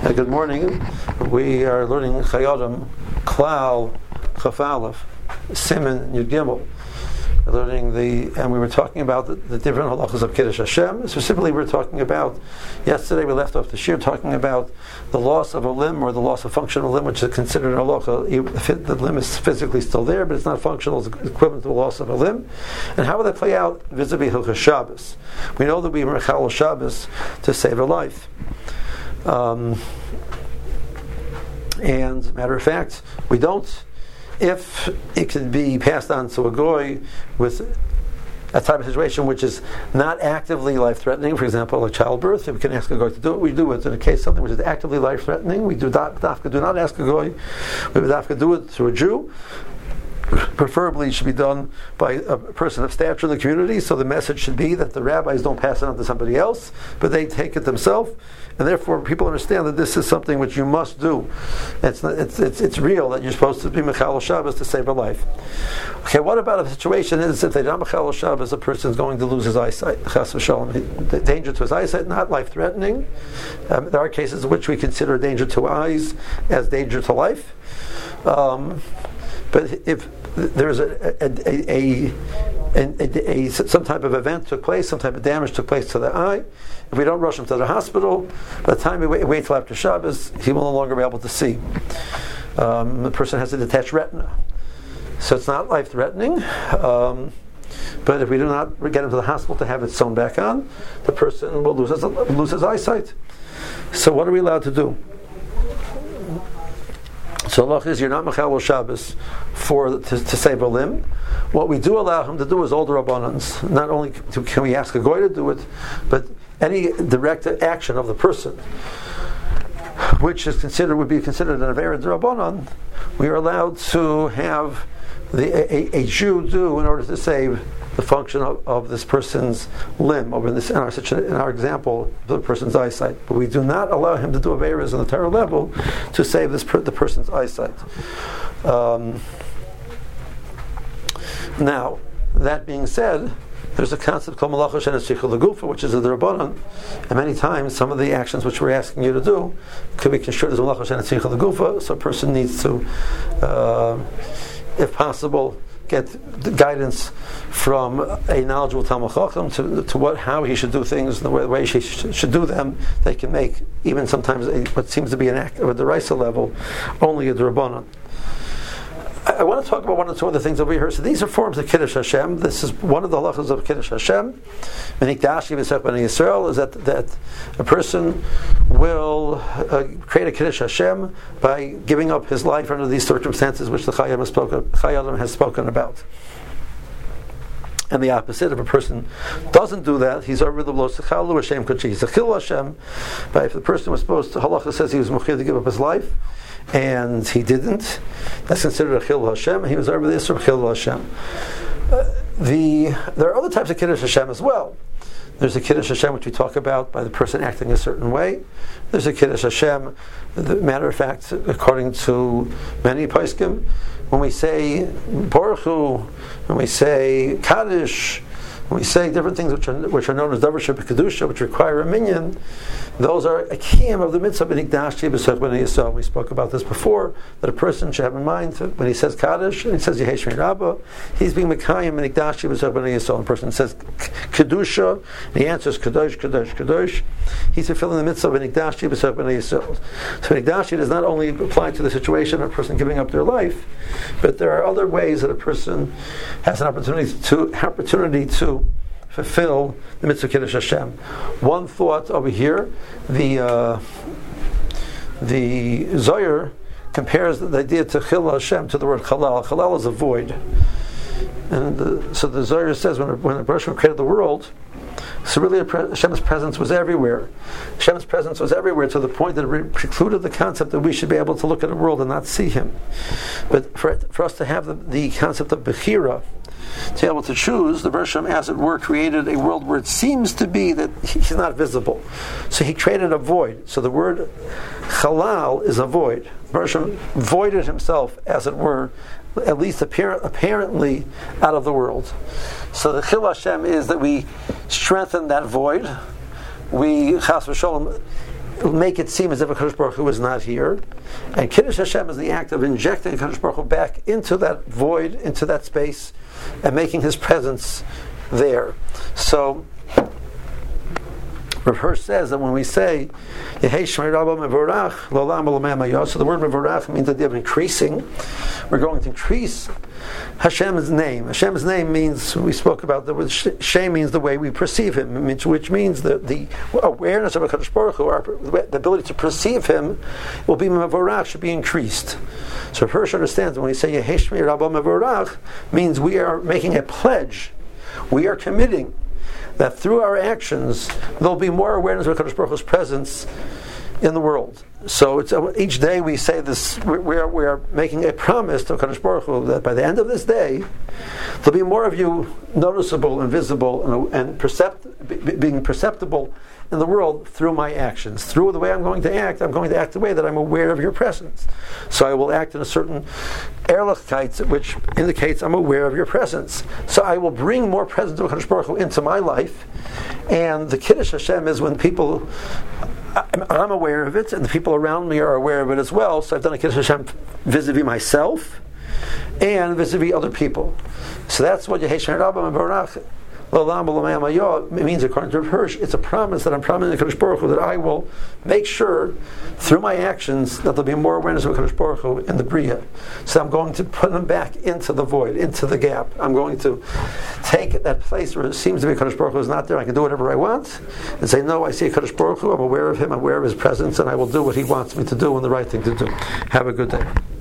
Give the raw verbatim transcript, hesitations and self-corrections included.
Uh, good morning. We are learning Chayodam, Klal, Chaf Aleph, Siman, Yud Gimel. We're learning the, and we were talking about the, the different halachas of Kiddush Hashem. Specifically, we were talking about, yesterday we left off the shir talking about the loss of a limb or the loss of function of a limb, which is considered a halacha. The limb is physically still there, but it's not functional, it's equivalent to the loss of a limb. And how will that play out vis-a-vis Hilchos Shabbos? We know that we mechal Shabbos to save a life. Um, and matter of fact, we don't, if it could be passed on to a goy with a type of situation which is not actively life-threatening, for example, like childbirth, if we can ask a goy to do it, we do it. In a case something which is actively life-threatening, we do not, dafka, do not ask a goy. We would dafka do it through a Jew. Preferably, it should be done by a person of stature in the community, so the message should be that the rabbis don't pass it on to somebody else, but they take it themselves, and therefore people understand that this is something which you must do. It's not, it's, it's it's real that you're supposed to be mechal Shabbos to save a life. Okay, what about if the situation is if they don't mechal Shabbos, a person is going to lose his eyesight? Chas v'shalom, the danger to his eyesight, not life-threatening. Um, there are cases in which we consider danger to eyes as danger to life. Um, But if there's a, a, a, a, a, a some type of event took place, some type of damage took place to the eye, if we don't rush him to the hospital, by the time we wait, wait till after Shabbos, he will no longer be able to see. Um, the person has a detached retina, so it's not life-threatening. Um, but if we do not get him to the hospital to have it sewn back on, the person will lose his, lose his eyesight. So what are we allowed to do? So Allah is you're not mechal Shabbos for to, to save a limb. What we do allow him to do is older rabbanans. Not only can we ask a goy to do it, but any direct action of the person, which is considered would be considered an avera d'rabbanan, we are allowed to have the a, a Jew do in order to save the function of, of this person's limb, over this in our in our example, the person's eyesight. But we do not allow him to do averas on the Torah level to save this per, the person's eyesight. Um, now, that being said, there's a concept called malacha she'eina tzricha l'gufa, which is a d'rabbanan, and many times some of the actions which we're asking you to do could be construed as malacha she'eina tzricha l'gufa. So a person needs to, uh, if possible, get the guidance from a knowledgeable Talmid Chacham to, to what how he should do things and the way, the way he sh- should do them. They can make even sometimes a, what seems to be an act of a deraisa level only a d'rabbanan. I, I want to talk about one or two other things over here. So these are forms of Kiddush Hashem. This is one of the halachas of Kiddush Hashem. Menikdashi v'sech b'nei Yisrael is that that a person will uh, create a Kiddush Hashem by giving up his life under these circumstances which the Chayim has spoken, Chayim has spoken about. And the opposite, if a person doesn't do that, he's over the lo sechalu Hashem kodesh, he's a chil Hashem. But if the person was supposed to, halacha says he was mukhiv to give up his life, and he didn't, that's considered a chil Hashem. He was over the Yisra chil Hashem. Uh, the there are other types of Kiddush Hashem as well. There's a Kiddush Hashem which we talk about by the person acting a certain way. There's a Kiddush Hashem, the matter of fact, according to many poskim, when we say Baruch Hu, when we say Kaddish, when we say different things which are which are known as Davar Shebekadusha, which require a minyan, those are a kiyum of the mitzvah b'nikdashi b'sech b'nei Yisrael. We spoke about this before, that a person should have in mind that when he says Kaddish and he says Yehesh Rabbah, he's being mekayim b'nikdashi b'sech b'nei Yisrael. And a person says Kedusha, and he answers Kadosh, Kadosh, Kadosh, he's fulfilling the mitzvah b'nikdashi b'sech b'nei Yisrael. So b'nikdashi does not only apply to the situation of a person giving up their life, but there are other ways that a person has an opportunity to opportunity to fulfill the mitzvah Kiddush Hashem. One thought over here, the uh, the Zohar compares the idea to Chil Hashem to the word Chalal. Chalal is a void, and the, so the Zohar says when when Hashem created the world, so really Hashem's presence was everywhere. Hashem's presence was everywhere to the point that it precluded the concept that we should be able to look at the world and not see Him. But for for us to have the, the concept of Bechira, to be able to choose, the Bereshit, as it were, created a world where it seems to be that he's not visible. So he created a void. So the word Chalal is a void. Bereshit voided himself, as it were, at least apparent, apparently out of the world. So the Chil Hashem is that we strengthen that void. We, Chas v'Sholom, make it seem as if a Kadosh Baruch Hu is not here. And Kiddush Hashem is the act of injecting a Kadosh Baruch Hu back into that void, into that space, and making His presence there. So Rav Hirsch says that when we say Yehei Shmei Rabba Mevorach L'olam L'olam Hayah, so the word Mevorach means that of increasing. We're going to increase Hashem's name. Hashem's name means, we spoke about the word Shem means the way we perceive Him, which means the, the awareness of a Kadosh Baruch Hu, our, the ability to perceive Him, will be Mevorach, should be increased. So Rav Hirsch understands when we say Yehei Shmei Rabba Mevorach, means we are making a pledge. We are committing that through our actions there'll be more awareness of HaKadosh Baruch Hu's presence in the world. So it's, uh, each day we say this, we, we, are, we are making a promise to HaKadosh Baruch Hu that by the end of this day there'll be more of you noticeable and visible and, and percept, be, being perceptible in the world through my actions. Through the way I'm going to act, I'm going to act the way that I'm aware of your presence. So I will act in a certain Ehrlichkeit, which indicates I'm aware of your presence. So I will bring more presence of HaKadosh Baruch Hu into my life. And the Kiddush Hashem is when people, I'm aware of it, and the people around me are aware of it as well. So I've done a Kiddush Hashem vis-a-vis myself and vis-a-vis other people. So that's what Yehei Shmei Rabba Mevorach L'olam L'olam Hayah means, according to Rav Hirsch. It's a promise that I'm promising the Kadosh Baruch Hu that I will make sure through my actions that there'll be more awareness of Kadosh Baruch Hu in the Bria. So I'm going to put them back into the void, into the gap. I'm going to take that place where it seems to be Kadosh Baruch Hu is not there. I can do whatever I want, and say, no, I see Kadosh Baruch Hu. I'm aware of Him. I'm aware of His presence, and I will do what He wants me to do and the right thing to do. Have a good day.